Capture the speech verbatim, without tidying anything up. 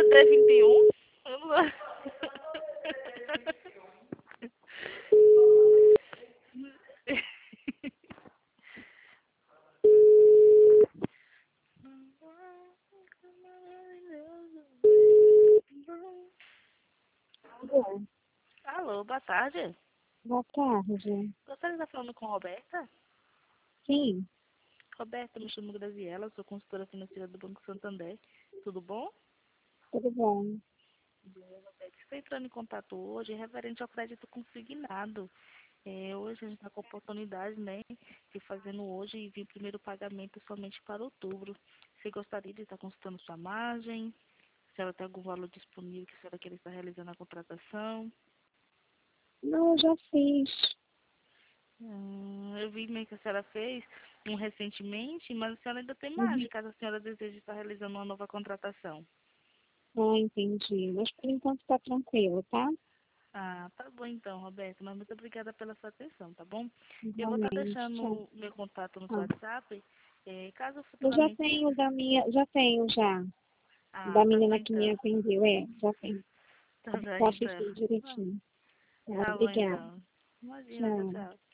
D D vinte e um? Eu não... Bom, Alô, boa tarde. boa tarde. Gostaria de estar falando com a Roberta? Sim, Roberta, me chamo Graziela, sou consultora financeira do Banco Santander. Tudo bom? tudo bom. Estou entrando em contato hoje referente ao crédito consignado. É, hoje a gente está com a oportunidade, né, de fazendo hoje e vir o primeiro pagamento somente para outubro. Você gostaria de estar consultando sua margem? Se ela tem algum valor disponível que a senhora queira estar realizando a contratação? Não, eu já fiz. Hum, eu vi meio que a senhora fez um recentemente, mas a senhora ainda tem Uhum. margem caso a senhora deseje estar realizando uma nova contratação. Ah, entendi. Mas por enquanto tá tranquilo, tá? Ah, tá bom então, Roberto, mas muito obrigada pela sua atenção, tá bom? Eu vou estar Igualmente. Tchau. deixando meu contato no seu Ah, WhatsApp, eh, caso eu já futuramente... tenho da minha, já tenho já. Ah, Da tá bom menina que me então. atendeu, é, já tenho. Tá bom Eu então. assisti direitinho. Tá, Tá bom obrigada. então. Imagina, tchau, Tchau. tchau.